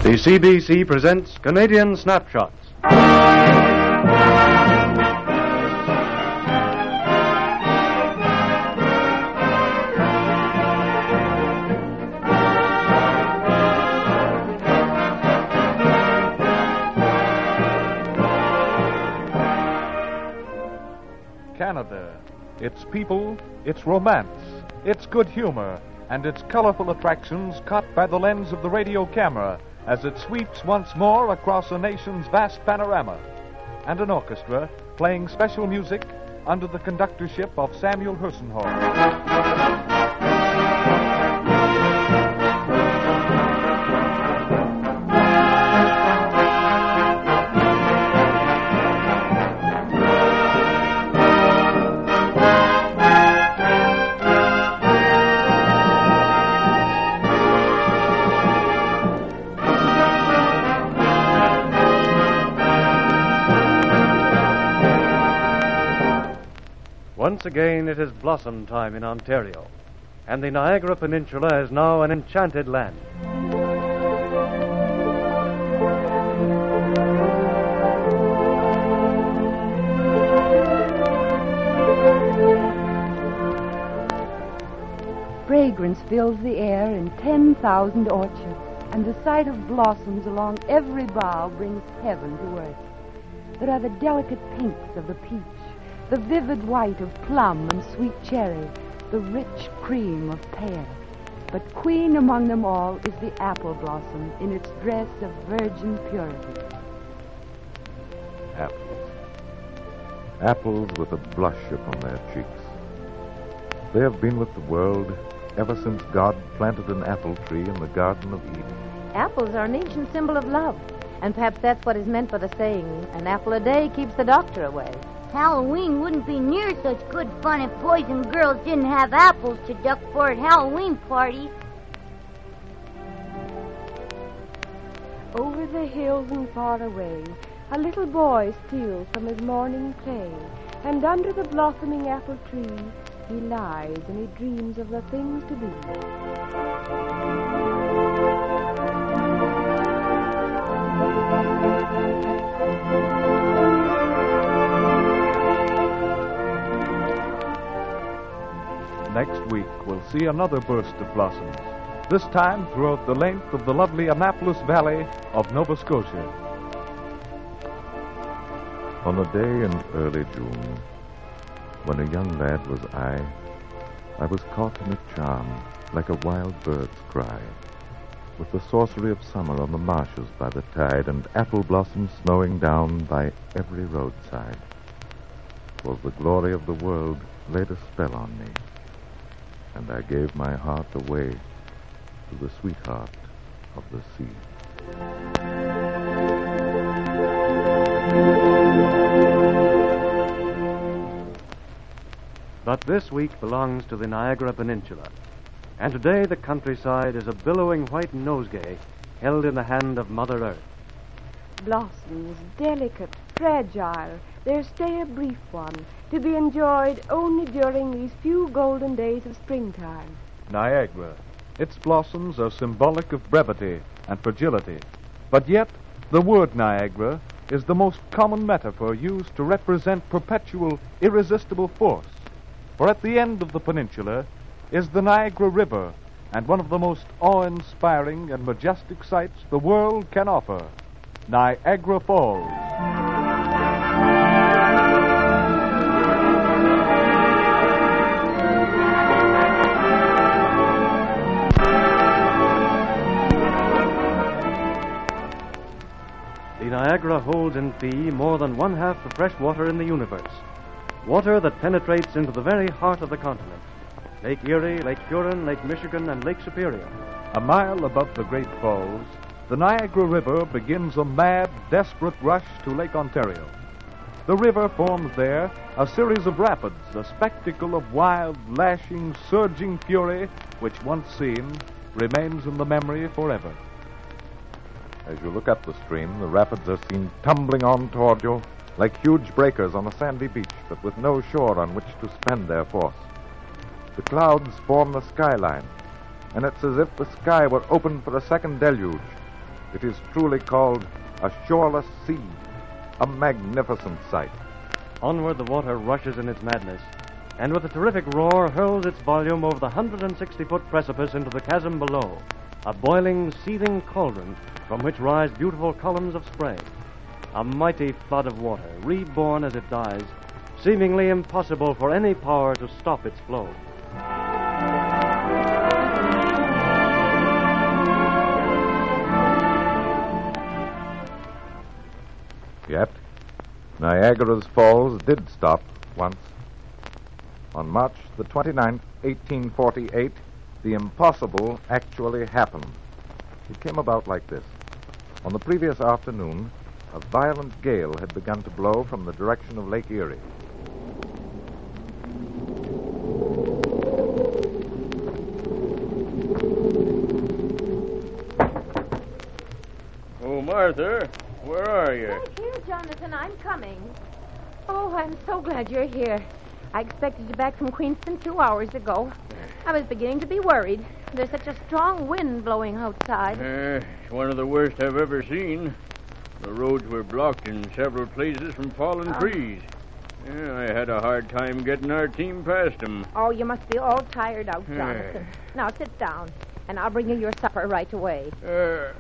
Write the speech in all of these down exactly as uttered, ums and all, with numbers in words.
The C B C presents Canadian Snapshots. Canada, its people, its romance, its good humor, and its colorful attractions caught by the lens of the radio camera as it sweeps once more across a nation's vast panorama. And an orchestra playing special music under the conductorship of Samuel Hersenhorn. Once again, it is blossom time in Ontario, and the Niagara Peninsula is now an enchanted land. Fragrance fills the air in ten thousand orchards, and the sight of blossoms along every bough brings heaven to earth. There are the delicate pinks of the peach, the vivid white of plum and sweet cherry, the rich cream of pear. But queen among them all is the apple blossom in its dress of virgin purity. Apples. Apples with a blush upon their cheeks. They have been with the world ever since God planted an apple tree in the Garden of Eden. Apples are an ancient symbol of love, and perhaps that's what is meant by the saying, an apple a day keeps the doctor away. Halloween wouldn't be near such good fun if boys and girls didn't have apples to duck for at Halloween parties. Over the hills and far away, a little boy steals from his morning play, and under the blossoming apple tree, he lies and he dreams of the things to be. Next week, we'll see another burst of blossoms, this time throughout the length of the lovely Annapolis Valley of Nova Scotia. On a day in early June, when a young lad was I, I was caught in a charm like a wild bird's cry, with the sorcery of summer on the marshes by the tide and apple blossoms snowing down by every roadside. 'Twas the glory of the world laid a spell on me, and I gave my heart away to the sweetheart of the sea. But this week belongs to the Niagara Peninsula, and today the countryside is a billowing white nosegay held in the hand of Mother Earth. Blossoms, delicate, fragile, their stay a brief one, to be enjoyed only during these few golden days of springtime. Niagara. Its blossoms are symbolic of brevity and fragility. But yet, the word Niagara is the most common metaphor used to represent perpetual, irresistible force. For at the end of the peninsula is the Niagara River, and one of the most awe-inspiring and majestic sights the world can offer, Niagara Falls. The Niagara holds in fee more than one half the fresh water in the universe. Water that penetrates into the very heart of the continent. Lake Erie, Lake Huron, Lake Michigan, and Lake Superior. A mile above the Great Falls, the Niagara River begins a mad, desperate rush to Lake Ontario. The river forms there a series of rapids, a spectacle of wild, lashing, surging fury, which once seen, remains in the memory forever. As you look up the stream, the rapids are seen tumbling on toward you like huge breakers on a sandy beach, but with no shore on which to spend their force. The clouds form the skyline, and it's as if the sky were open for a second deluge. It is truly called a shoreless sea, a magnificent sight. Onward the water rushes in its madness, and with a terrific roar hurls its volume over the one hundred sixty foot precipice into the chasm below, a boiling, seething cauldron from which rise beautiful columns of spray. A mighty flood of water, reborn as it dies, seemingly impossible for any power to stop its flow. Yet, Niagara's Falls did stop once. On March the twenty-ninth, eighteen forty-eight, the impossible actually happened. It came about like this. On the previous afternoon, a violent gale had begun to blow from the direction of Lake Erie. Oh, Martha, where are you? Right here, Jonathan. I'm coming. Oh, I'm so glad you're here. I expected you back from Queenston two hours ago. I was beginning to be worried. There's such a strong wind blowing outside. Uh, it's one of the worst I've ever seen. The roads were blocked in several places from fallen Oh. trees. Yeah, I had a hard time getting our team past them. Oh, you must be all tired out, Jonathan. Now sit down, and I'll bring you your supper right away. Uh,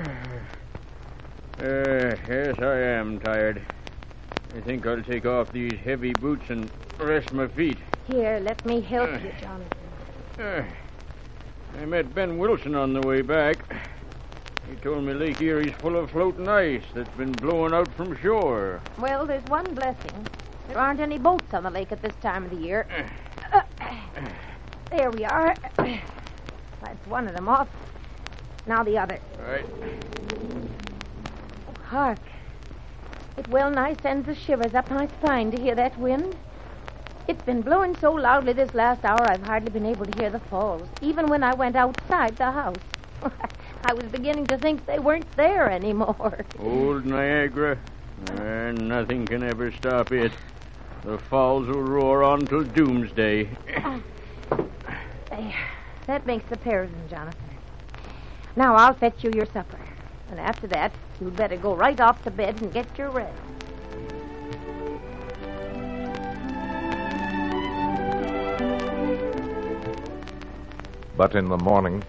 uh, yes, I am tired. I think I'll take off these heavy boots and rest my feet. Here, let me help you, Jonathan. Uh, I met Ben Wilson on the way back. He told me Lake Erie's full of floating ice that's been blowing out from shore. Well, there's one blessing. There aren't any boats on the lake at this time of the year. Uh, there we are. That's one of them off. Now the other. All right. Oh, hark. It well nigh sends the shivers up my spine to hear that wind. It's been blowing so loudly this last hour I've hardly been able to hear the falls, even when I went outside the house. I was beginning to think they weren't there anymore. Old Niagara, and nothing can ever stop it. The falls will roar on till doomsday. There. That makes the pair of them, Jonathan. Now I'll fetch you your supper. And after that, you'd better go right off to bed and get your rest. But in the morning,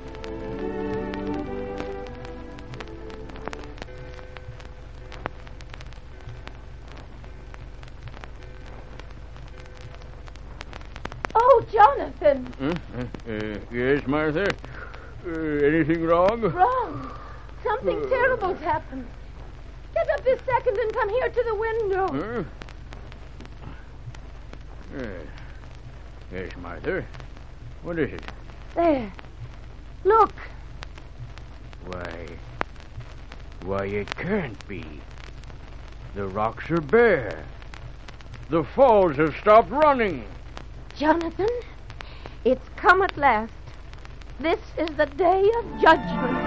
Oh, Jonathan! Huh? Uh, uh, yes, Martha? Uh, anything wrong? Wrong. Something Uh. terrible's happened. Get up this second and come here to the window. Huh? Uh, yes, Martha. What is it? There. Look. Why... Why, it can't be. The rocks are bare. The falls have stopped running. Jonathan, it's come at last. This is the day of judgment.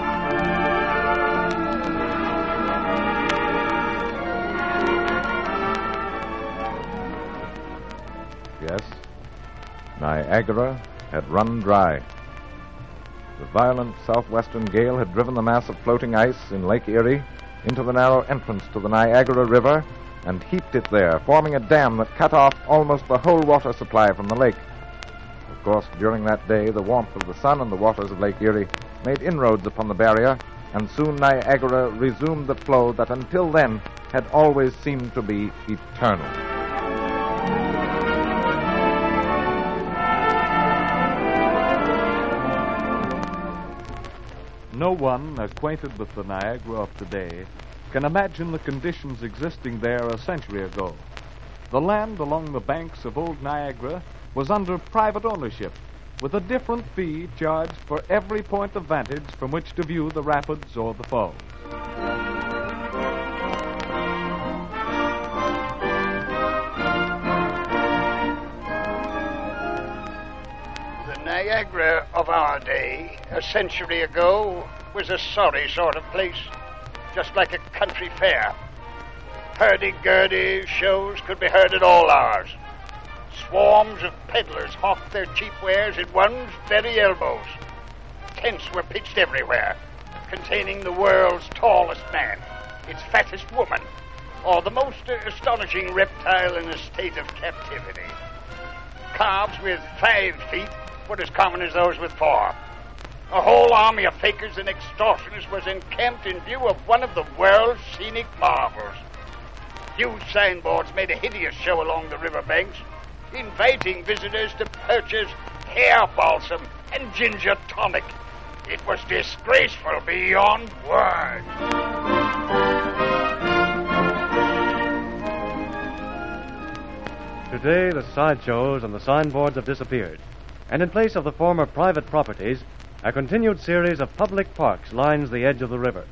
yes, Niagara had run dry. The violent southwestern gale had driven the mass of floating ice in Lake Erie into the narrow entrance to the Niagara River and heaped it there, forming a dam that cut off almost the whole water supply from the lake. Of course, during that day, the warmth of the sun and the waters of Lake Erie made inroads upon the barrier, and soon Niagara resumed the flow that until then had always seemed to be eternal. No one acquainted with the Niagara of today can imagine the conditions existing there a century ago. The land along the banks of old Niagara was under private ownership, with a different fee charged for every point of vantage from which to view the rapids or the falls. The Niagara of our day, a century ago, was a sorry sort of place, just like a country fair. Hurdy-gurdy shows could be heard at all hours. Swarms of peddlers hawked their cheap wares at one's very elbows. Tents were pitched everywhere. containing the world's tallest man, its fattest woman, or the most uh, astonishing reptile in a state of captivity. Calves with five feet were as common as those with four. A whole army of fakers and extortioners was encamped in view of one of the world's scenic marvels. Huge signboards made a hideous show along the riverbanks, inviting visitors to purchase hair balsam and ginger tonic. It was disgraceful beyond words. Today, the sideshows and the signboards have disappeared, and in place of the former private properties, a continued series of public parks lines the edge of the river.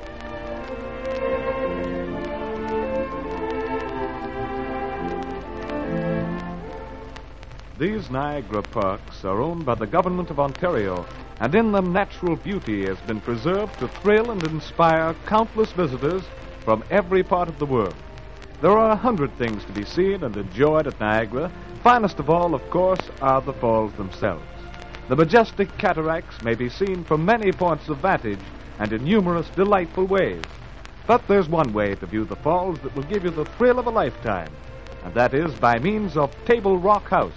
These Niagara parks are owned by the government of Ontario, and in them natural beauty has been preserved to thrill and inspire countless visitors from every part of the world. There are a hundred things to be seen and enjoyed at Niagara. Finest of all, of course, are the falls themselves. The majestic cataracts may be seen from many points of vantage and in numerous delightful ways. But there's one way to view the falls that will give you the thrill of a lifetime, and that is by means of Table Rock House.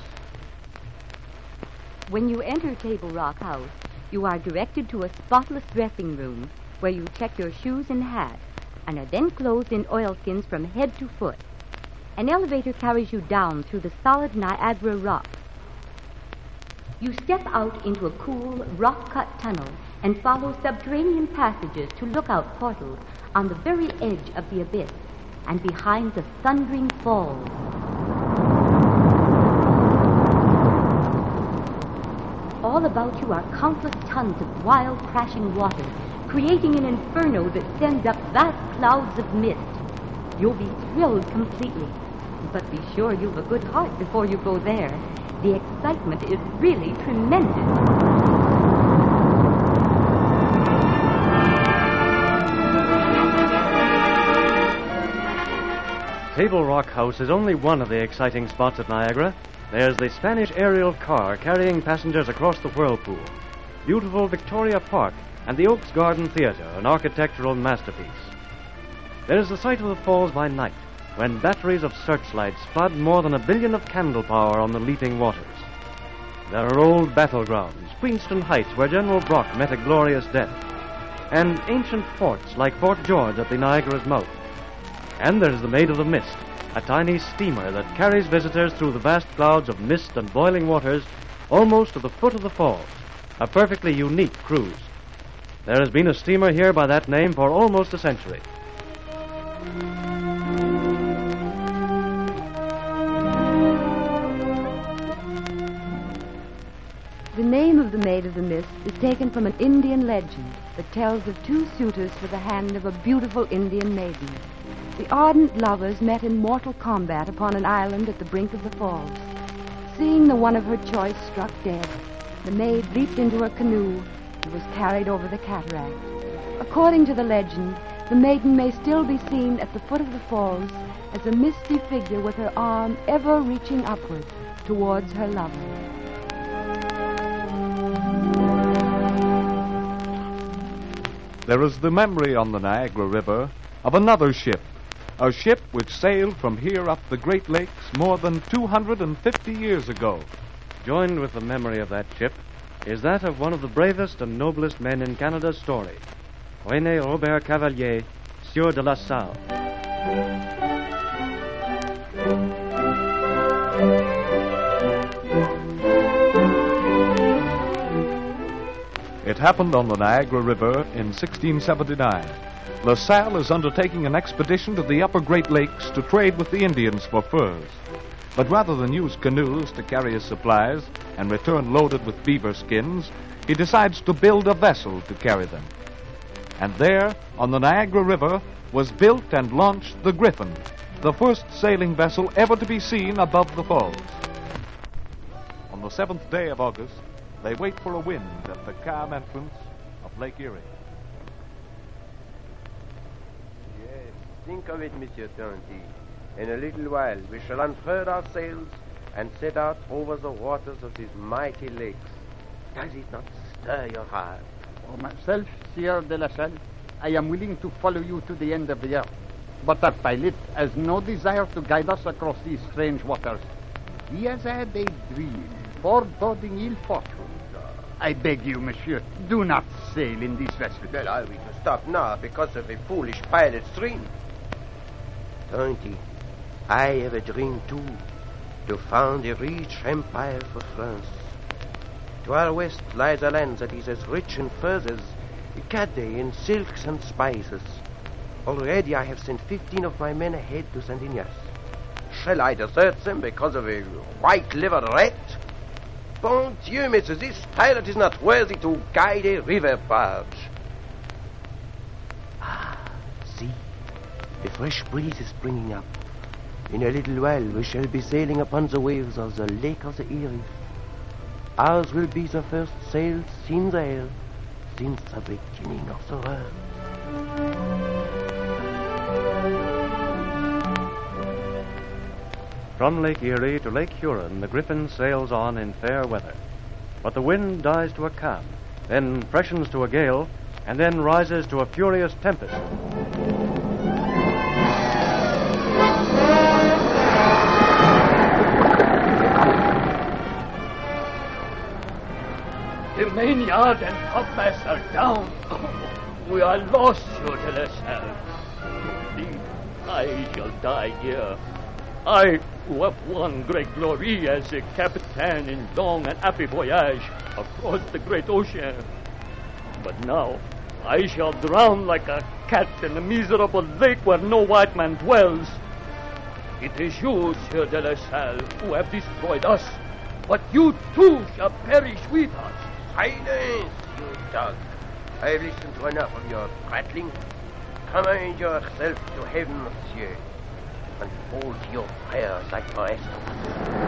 When you enter Table Rock House, you are directed to a spotless dressing room where you check your shoes and hat and are then clothed in oilskins from head to foot. An elevator carries you down through the solid Niagara rock. You step out into a cool, rock-cut tunnel and follow subterranean passages to lookout portals on the very edge of the abyss and behind the thundering falls. All about you are countless tons of wild, crashing water, creating an inferno that sends up vast clouds of mist. You'll be thrilled completely, but be sure you've a good heart before you go there. The excitement is really tremendous. Table Rock House is only one of the exciting spots at Niagara. There's the Spanish aerial car carrying passengers across the whirlpool, beautiful Victoria Park, and the Oaks Garden Theater, an architectural masterpiece. There is the sight of the falls by night, when batteries of searchlights flood more than a billion of candle power on the leaping waters. There are old battlegrounds, Queenston Heights, where General Brock met a glorious death, and ancient forts like Fort George at the Niagara's mouth. And there's the Maid of the Mist, a tiny steamer that carries visitors through the vast clouds of mist and boiling waters almost to the foot of the falls, a perfectly unique cruise. There has been a steamer here by that name for almost a century. The name of the Maid of the Mist is taken from an Indian legend that tells of two suitors for the hand of a beautiful Indian maiden. The ardent lovers met in mortal combat upon an island at the brink of the falls. Seeing the one of her choice struck dead, the maid leaped into her canoe and was carried over the cataract. According to the legend, the maiden may still be seen at the foot of the falls as a misty figure with her arm ever reaching upward towards her lover. There is the memory on the Niagara River of another ship, a ship which sailed from here up the Great Lakes more than two hundred fifty years ago. Joined with the memory of that ship is that of one of the bravest and noblest men in Canada's story, René Robert Cavalier, Sieur de La Salle. It happened on the Niagara River in sixteen seventy-nine. La Salle is undertaking an expedition to the upper Great Lakes to trade with the Indians for furs. But rather than use canoes to carry his supplies and return loaded with beaver skins, he decides to build a vessel to carry them. And there, on the Niagara River, was built and launched the Griffin, the first sailing vessel ever to be seen above the falls. On the seventh day of August, they wait for a wind at the calm entrance of Lake Erie. Yes, think of it, Monsieur Tonty. In a little while we shall unfurl our sails and set out over the waters of these mighty lakes. Does it not stir your heart? For myself, Sieur de la Salle, I am willing to follow you to the end of the earth. But our pilot has no desire to guide us across these strange waters. He has had a dream, foreboding ill fortune. I beg you, monsieur, do not sail in this vessel. Well, are we to stop now because of a foolish pilot's dream? Tonty, I have a dream too, to found a rich empire for France. To our west lies a land that is as rich in furs as Acadie in silks and spices. Already I have sent fifteen of my men ahead to Saint Ignace. Shall I desert them because of a white-livered rat? Bon Dieu, monsieur, this pilot is not worthy to guide a river barge. Ah, see, a fresh breeze is springing up. In a little while we shall be sailing upon the waves of the Lake of the Erie. Ours will be the first sails seen there since the beginning of the world. From Lake Erie to Lake Huron, the Griffin sails on in fair weather. But the wind dies to a calm, then freshens to a gale, and then rises to a furious tempest. The main yard and topmasts are down. We are lost, Sieur de la Salle. Indeed, I shall die here. I, who have won great glory as a captain in long and happy voyage across the great ocean. But now I shall drown like a cat in a miserable lake where no white man dwells. It is you, Sieur de la Salle, who have destroyed us, but you too shall perish with us. Silence, you dog. I have listened to enough of your prattling. Commend yourself to heaven, monsieur, and hold your prayers like the rest of us.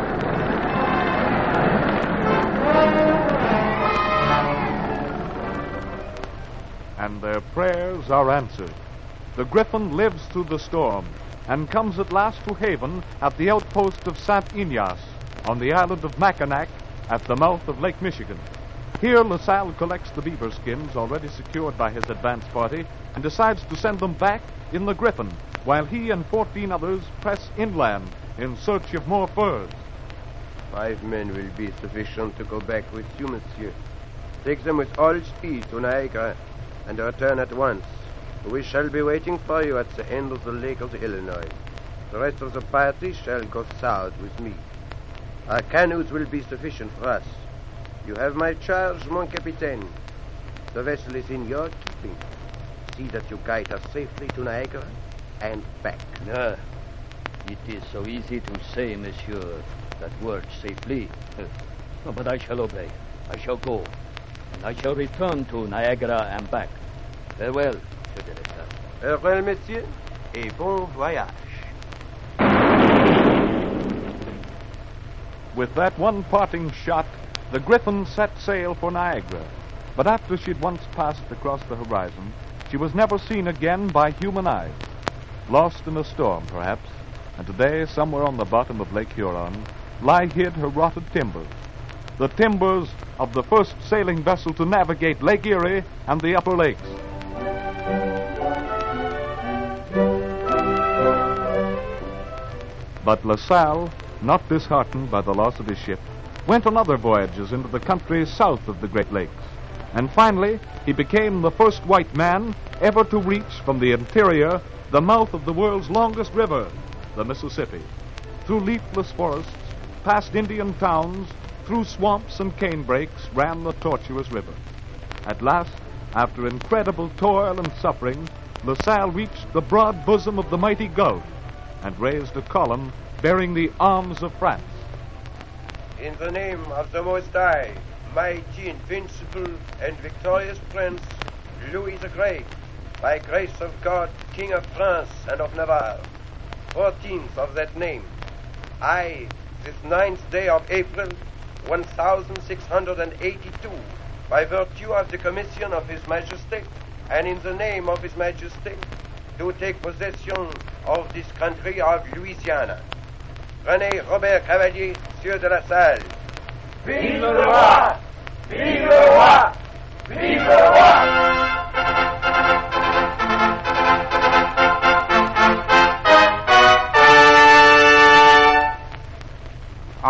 And their prayers are answered. The Griffin lives through the storm and comes at last to haven at the outpost of Saint Ignace on the island of Mackinac at the mouth of Lake Michigan. Here, LaSalle collects the beaver skins already secured by his advance party and decides to send them back in the Griffin, while he and fourteen others press inland in search of more furs. Five men will be sufficient to go back with you, monsieur. Take them with all speed to Niagara and return at once. We shall be waiting for you at the end of the Lake of the Illinois. The rest of the party shall go south with me. Our canoes will be sufficient for us. You have my charge, mon capitaine. The vessel is in your keeping. See that you guide her safely to Niagara and back. No, it is so easy to say, monsieur, that word safely. No, but I shall obey. I shall go. And I shall return to Niagara and back. Farewell, Monsieur de la Salle. Farewell, messieurs, et bon voyage. With that one parting shot, the Griffin set sail for Niagara. But after she'd once passed across the horizon, she was never seen again by human eyes. Lost in a storm, perhaps, and today, somewhere on the bottom of Lake Huron, lie hid her rotted timbers. The timbers of the first sailing vessel to navigate Lake Erie and the Upper Lakes. But LaSalle, not disheartened by the loss of his ship, went on other voyages into the country south of the Great Lakes. And finally, he became the first white man ever to reach from the interior the mouth of the world's longest river, the Mississippi. Through leafless forests, past Indian towns, through swamps and canebrakes ran the tortuous river. At last, after incredible toil and suffering, LaSalle reached the broad bosom of the mighty Gulf and raised a column bearing the arms of France. In the name of the Most High, mighty, invincible, and victorious Prince, Louis the Great, by grace of God, King of France and of Navarre, fourteenth of that name, I, this ninth day of April, one thousand six hundred eighty-two, by virtue of the commission of His Majesty, and in the name of His Majesty, do take possession of this country of Louisiana. René Robert Cavalier, Sieur de la Salle. Vive le roi! Vive le roi! Vive le roi!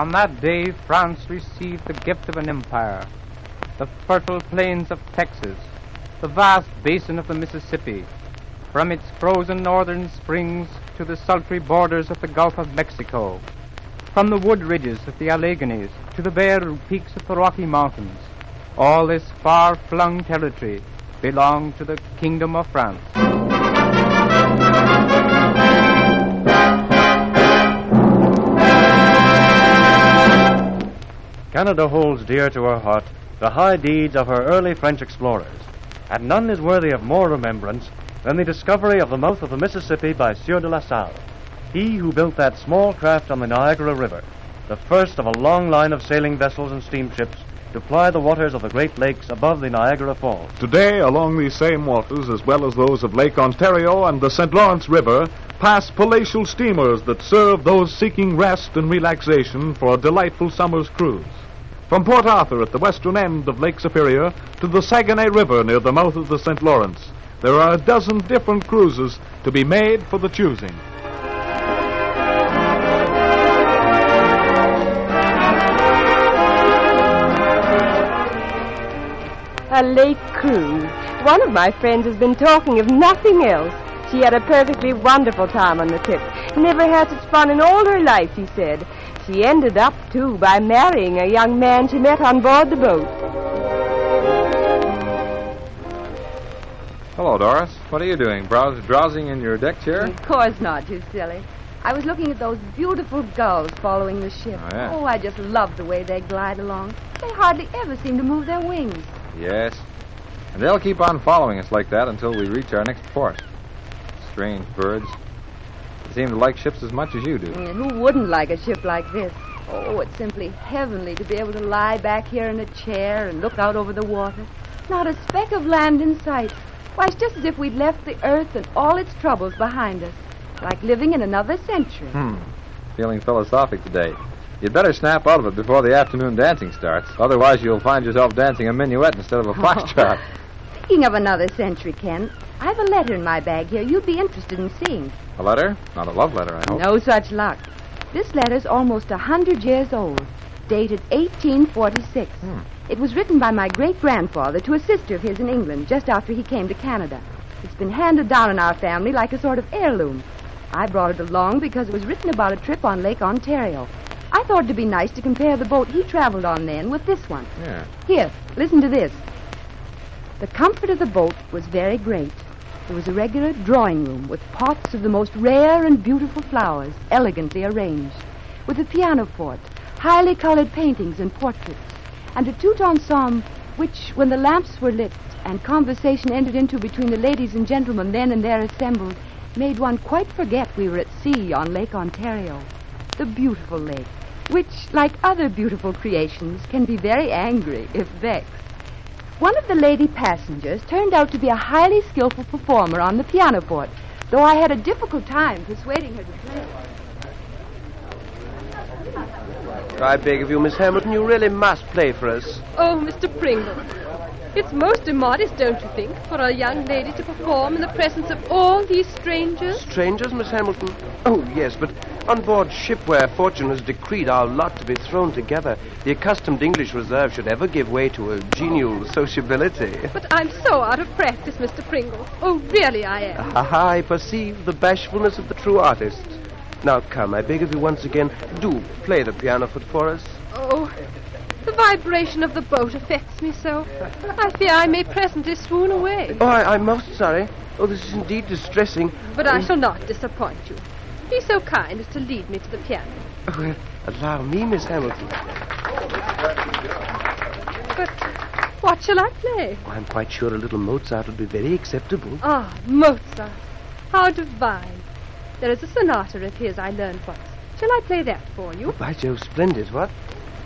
On that day, France received the gift of an empire. The fertile plains of Texas, the vast basin of the Mississippi, from its frozen northern springs to the sultry borders of the Gulf of Mexico, from the wood ridges of the Alleghanies to the bare peaks of the Rocky Mountains, all this far-flung territory belonged to the Kingdom of France. Canada holds dear to her heart the high deeds of her early French explorers, and none is worthy of more remembrance than the discovery of the mouth of the Mississippi by Sieur de La Salle, he who built that small craft on the Niagara River, the first of a long line of sailing vessels and steamships to ply the waters of the Great Lakes above the Niagara Falls. Today, along these same waters, as well as those of Lake Ontario and the Saint Lawrence River, pass palatial steamers that serve those seeking rest and relaxation for a delightful summer's cruise. From Port Arthur at the western end of Lake Superior to the Saguenay River near the mouth of the Saint Lawrence, there are a dozen different cruises to be made for the choosing. A lake cruise. One of my friends has been talking of nothing else. She had a perfectly wonderful time on the trip. Never had such fun in all her life, she said. She ended up, too, by marrying a young man she met on board the boat. Hello, Doris. What are you doing? Brows- drowsing in your deck chair? Of course not, you silly. I was looking at those beautiful gulls following the ship. Oh, yeah. Oh, I just love the way they glide along. They hardly ever seem to move their wings. Yes. And they'll keep on following us like that until we reach our next port. Strange birds. They seem to like ships as much as you do. And who wouldn't like a ship like this? Oh, it's simply heavenly to be able to lie back here in a chair and look out over the water. Not a speck of land in sight. Why, it's just as if we'd left the earth and all its troubles behind us. Like living in another century. Hmm. Feeling philosophic today. You'd better snap out of it before the afternoon dancing starts. Otherwise, you'll find yourself dancing a minuet instead of a foxtrot. Speaking of another century, Ken, I have a letter in my bag here you'd be interested in seeing. A letter? Not a love letter, I hope. No such luck. This letter's almost a hundred years old, dated eighteen forty-six. Hmm. It was written by my great-grandfather to a sister of his in England just after he came to Canada. It's been handed down in our family like a sort of heirloom. I brought it along because it was written about a trip on Lake Ontario. I thought it'd be nice to compare the boat he traveled on then with this one. Yeah. Here, listen to this. The comfort of the boat was very great. There was a regular drawing room with pots of the most rare and beautiful flowers, elegantly arranged, with a pianoforte, highly colored paintings and portraits, and a tout ensemble which, when the lamps were lit and conversation entered into between the ladies and gentlemen then and there assembled, made one quite forget we were at sea on Lake Ontario. The beautiful lake, which, like other beautiful creations, can be very angry if vexed. One of the lady passengers turned out to be a highly skillful performer on the pianoforte, though I had a difficult time persuading her to play. I beg of you, Miss Hamilton, you really must play for us. Oh, Mister Pringle. It's most immodest, don't you think, for a young lady to perform in the presence of all these strangers? Strangers, Miss Hamilton? Oh, yes, but on board ship where fortune has decreed our lot to be thrown together, the accustomed English reserve should ever give way to a genial sociability. But I'm so out of practice, Mister Pringle. Oh, really I am. Aha, I perceive the bashfulness of the true artist. Now, come, I beg of you once again, do play the pianoforte for us. Oh, the vibration of the boat affects me so. I fear I may presently swoon away. Oh, I, I'm most sorry. Oh, this is indeed distressing. But I shall not disappoint you. Be so kind as to lead me to the piano. Oh, well, allow me, Miss Hamilton. But what shall I play? Oh, I'm quite sure a little Mozart would be very acceptable. Ah, Mozart. How divine. There is a sonata of his I learned once. Shall I play that for you? Oh, by Jove, splendid, what?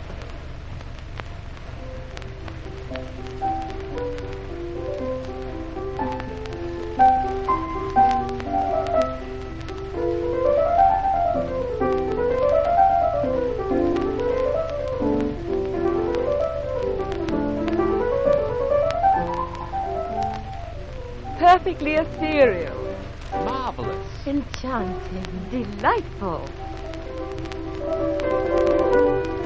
Perfectly ethereal. Marvelous. Enchanting. Delightful.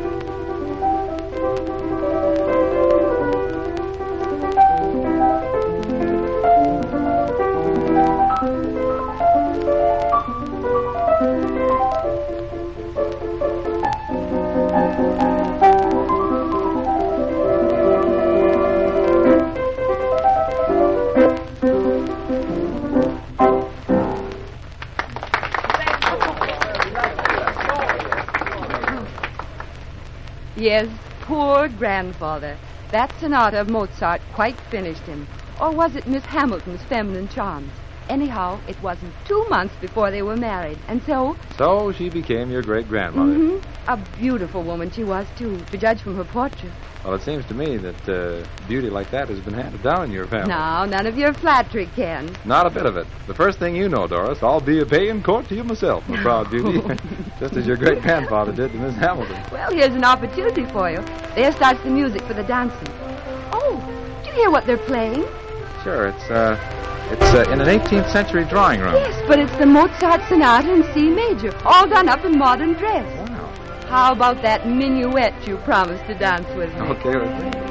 Yes, poor grandfather. That sonata of Mozart quite finished him. Or was it Miss Hamilton's feminine charms? Anyhow, it wasn't two months before they were married. And so... So she became your great-grandmother. Mm-hmm. A beautiful woman she was, too, to judge from her portrait. Well, it seems to me that uh, beauty like that has been handed down in your family. Now, none of your flattery, Ken. Not a bit of it. The first thing you know, Doris, I'll be a paying court to you myself, my proud beauty. Just as your great-grandfather did to Miss Hamilton. Well, here's an opportunity for you. There starts the music for the dancing. Oh, do you hear what they're playing? Sure, it's, uh... It's uh, in an eighteenth century drawing room. Yes, but it's the Mozart Sonata in C major, all done up in modern dress. Wow. How about that minuet you promised to dance with me? Okay, with me.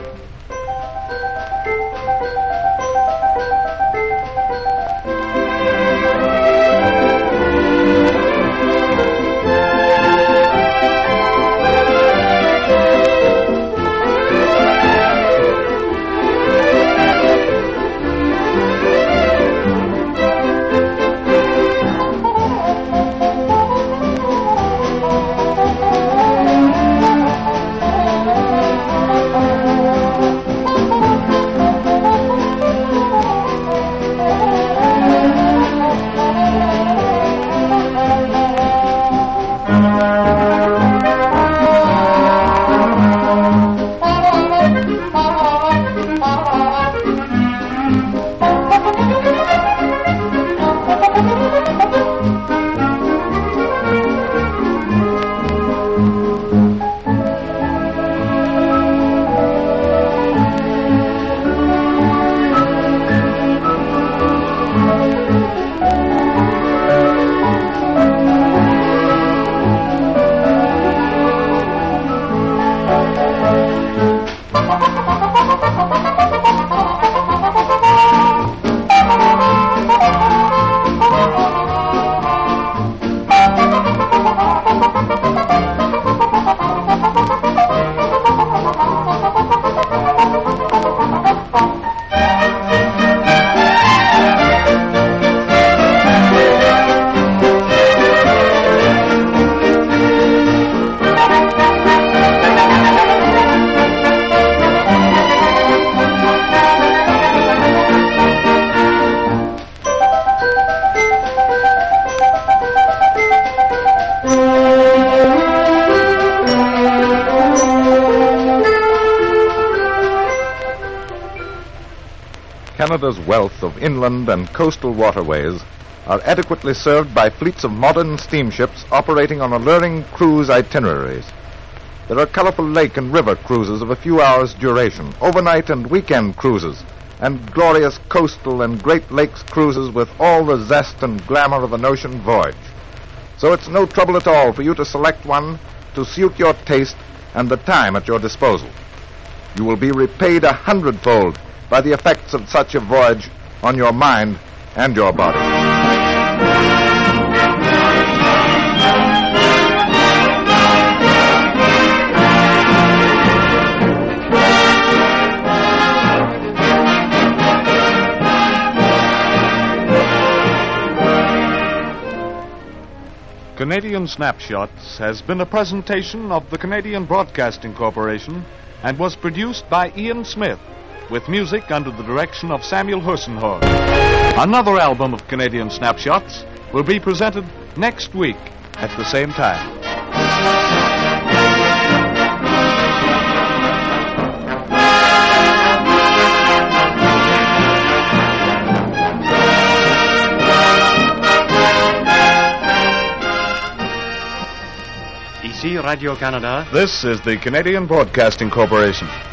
Canada's wealth of inland and coastal waterways are adequately served by fleets of modern steamships operating on alluring cruise itineraries. There are colorful lake and river cruises of a few hours' duration, overnight and weekend cruises, and glorious coastal and Great Lakes cruises with all the zest and glamour of an ocean voyage. So it's no trouble at all for you to select one to suit your taste and the time at your disposal. You will be repaid a hundredfold by the effects of such a voyage on your mind and your body. Canadian Snapshots has been a presentation of the Canadian Broadcasting Corporation and was produced by Ian Smith, with music under the direction of Samuel Hursenhorn. Another album of Canadian Snapshots will be presented next week at the same time. Ici Radio-Canada. This is the Canadian Broadcasting Corporation.